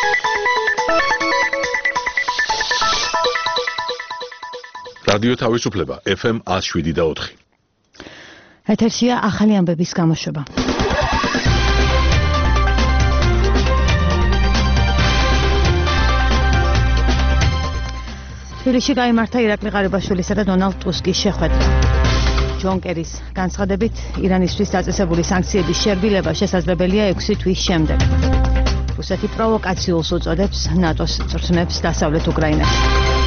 რადიო თავისუფლება FM 107.4. ეთერშია ახალი ამბების გამოშვება. თბილისში გაიმართა ირაკლი ღარიბაშვილისა და დონალდ ტუსკის შეხვედრა. ჯონ კერის განცხადებით, ირანისთვის დაწესებული სანქციების შერბილება შესაძლებელია 6 თვის შემდეგ. რუსეთი პროვოკაციულს უწოდებს ნატოს წვრთნებს დასავლეთ უკრაინაში.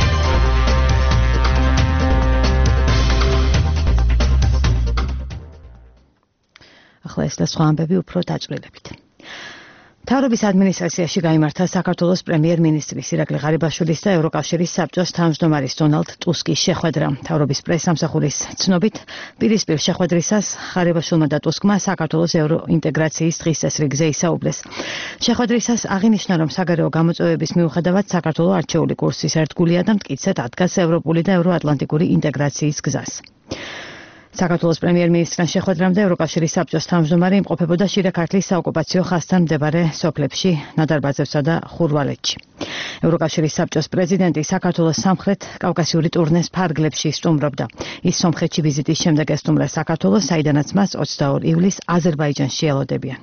ახლა ეს და სხვა ამბები უფრო დაწვრილებით. მთავრობის ადმინისტრაციაში გაიმართა საქართველოს პრემიერ-მინისტრის ირაკლი ღარიბაშვილის და ევროკავშირის საბჭოს თავმჯდომარის დონალდ ტუსკის შეხვედრა. მთავრობის პრესსამსახურის ცნობით, პირისპირ შეხვედრისას ღარიბაშვილმა და ტუსკმა საქართველოს ევროინტეგრაციის დღის წესრიგზე ისაუბრეს. შეხვედრისას აღინიშნა, რომ საგარეო გამოწვევების მიუხედავად საქართველო არჩეული კურსის ერთგულია და მტკიცედ ადგას ევროპული და ევროატლანტიკური ინტეგრაციის გზას. საქართველოს პრემიერ-მინისტრთან შეხვედრამდე ევროკავშირის საბჭოს თავმჯდომარე იმყოფებოდა შიდა ქართლის საოკუპაციო ხაზთან მდებარე სოფლებში, ნადარბაზებსა და ხურვალეთში. ევროკავშირის საბჭოს პრეზიდენტი საქართველოს სამხრეთ კავკასიური ტურნეს ფარგლებში სტუმრობდა. ის სომხეთში ვიზიტის შემდეგ ესტუმრა საქართველოს, საიდანაც მას 22 ივლისს აზერბაიჯანში ელოდებიან.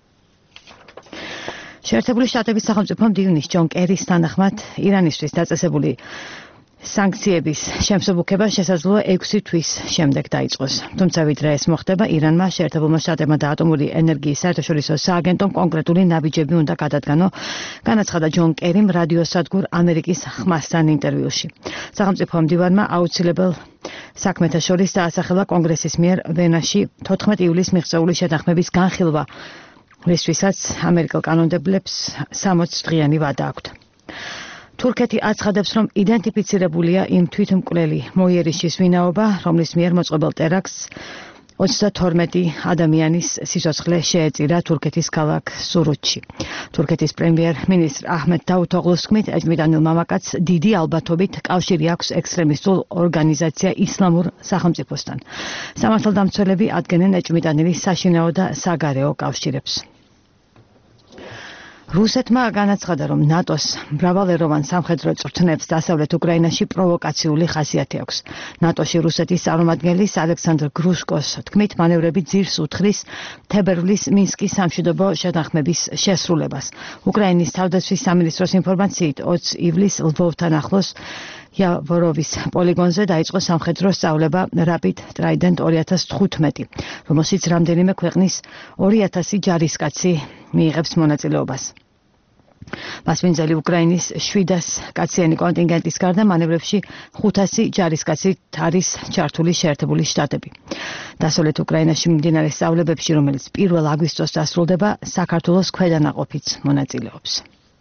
შეერთებული შტატების სახელმწიფომ დივნის ჯონ კერის თანახმად ირანისთვის დაწესებული სანქციების შემსუბუქება შესაძლოა 6 თვის შემდეგ დაიწყოს. თუმცა ვიდრე ეს მოხდება, ირანმა, შეერთებულმა შტატებმა და ატომური ენერგიის საერთაშორისო სააგენტომ კონკრეტული ნაბიჯები უნდა გადადგანო, განაცხადა ჯონ კერიმ რადიოსადგურ ამერიკის ხმასთან ინტერვიუში. სახელმწიფო მდივანმა აუცილებელ საქმეთა შორის დაასახელა კონგრესის მიერ ვენაში 14 ივლისს მიღწეული შეთანხმების განხილვა, რისთვისაც ამერიკელ კანონმდებლებს 60 დღიანი ვადა აქვთ. თურქეთი აცხადებს, რომ იდენტიფიცირებულია იმ თვითმკვლელი მოიერიშის ვინაობა, რომლის მიერ მოწყობილ ტერაქტს 32 ადამიანის სიცოცხლე შეეწირა თურქეთის ქალაქ სურუთში. თურქეთის პრემიერ-მინისტრ აჰმედ დავუთოღლუს თქმით, ეჭვმიტანილ მამაკაცს დიდი ალბათობით კავშირი აქვს ექსტრემისტულ ორგანიზაცია ისლამურ სახელმწიფოსთან. სამართალდამცველები ადგენენ ეჭვმიტანილის საშინაო და საგარეო კავშირებს. რუსეთმა განაცხადა, რომ ნატოს მრავალეროვან სამხედრო წვრთნებს დასავლეთ უკრაინაში პროვოკაციული ხასიათი აქვს. ნატოში რუსეთის წარმომადგენლის ალექსანდრ გრუშკოს თქმით, მანევრები ძირს უთხრის თებერვლის მინსკის სამშვიდობო შეთანხმების შესრულებას. უკრაინის თავდაცვის სამინისტროს ინფორმაციით 20 ივლისს ლვოვთან ახლოს იავოროვის პოლიგონზე დაიწყო სამხედრო სწავლება Rapid Trident 2015, რომელშიც რამდენიმე ქვეყნის 2000 ჯარისკაცი მიიღებს მონაწილეობას. მასპინძელი უკრაინის 700 კაციანი კონტინგენტის გარდა მანევრებში 500 ჯარისკაცით არის ჩართული შეერთებული შტატები. დასავლეთ უკრაინაში მიმდინარე სწავლებებში, რომელიც 1 აგვისტოს დასრულდება, საქართველოს ქვედანაყოფიც მონაწილეობს.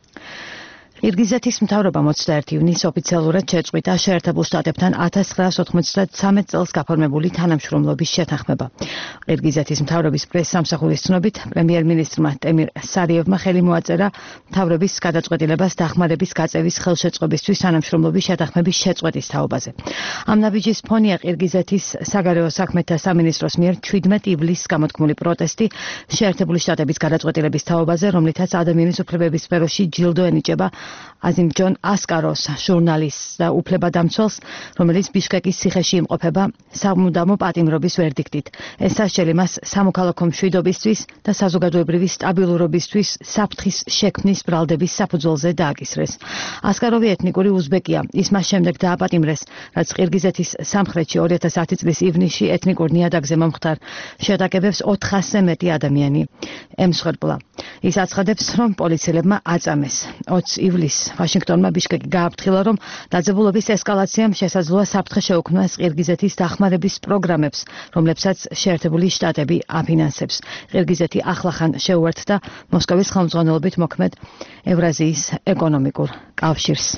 ყირგიზეთის მთავრობამ 21 ივნისს ოფიციალურად შეწყვიტა შეერთებულ შტატებთან 1993 წელს გაფორმებული თანამშრომლობის შეთანხმება. ყირგიზეთის მთავრობის პრესსამსახურის ცნობით, პრემიერ-მინისტრმა ტემირ სარიევმა ხელი მოაწერა მთავრობის გადაწყვეტილებას დახმარების გაწევის ხელშეწყობისთვის თანამშრომლობის შეთანხმების შეწყვეტის თაობაზე. ამ ნაბიჯის ფონია ყირგიზეთის საგარეო საქმეთა სამინისტროს მიერ 17 ივლისს გამოთქმული პროტესტი შეერთებული შტატების გადაწყვეტილების თაობაზე, რომლითაც ადამიანის უფლებების სფეროში ჯილდო ენიჭება აზიმჯონ ასკაროს, ჟურნალისტს და უფლებადამცველს, რომელიც ბიშკეკის ციხეში იმყოფება სამუდამო პატიმრობის ვერდიქტით. ეს სასჯელი მას სამოქალაქო მშვიდობისთვის და საზოგადოებრივი სტაბილურობისთვის საფრთხის შექმნის ბრალდების საფუძველზე დააკისრეს. ასკაროვი ეთნიკური უზბეკია. ის მას შემდეგ დააპატიმრეს, რაც ყირგიზეთის სამხრეთში 2010 წლის ივნისში ეთნიკურ ნიადაგზე მომხდარ შეტაკებებს 400-ზე მეტი ადამიანი ემსხვერპლა. ის აცხადებს, რომ პოლიციელებმა აწამეს. 20 ივლისს ვაშინგტონმა ბიშკეკი გააფრთხილა, რომ დაძაბულობის ესკალაციამ შესაძლოა საფრთხე შეუქმნას ყირგიზეთის დახმარების პროგრამებს, რომლებსაც შეერთებული შტატები აფინანსებს. ყირგიზეთი ახლახან შეუერთდა მოსკოვის ხელმძღვანელობით მოქმედ ევრაზიის ეკონომიკურ კავშირს.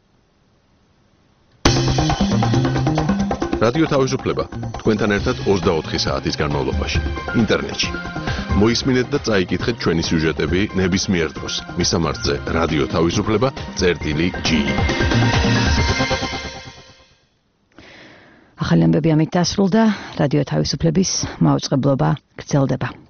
რადიო თავისუფლება თქვენთან ერთად 24 საათის განმავლობაში ინტერნეტში. მოისმინეთ და წაიკითხეთ ჩვენი სიუჟეტები ნებისმიერ დროს. მისამართზე რადიო თავისუფლება.ge. ახალი ამბები ამით დასრულდა. რადიო თავისუფლების მაუწყებლობა გრძელდება.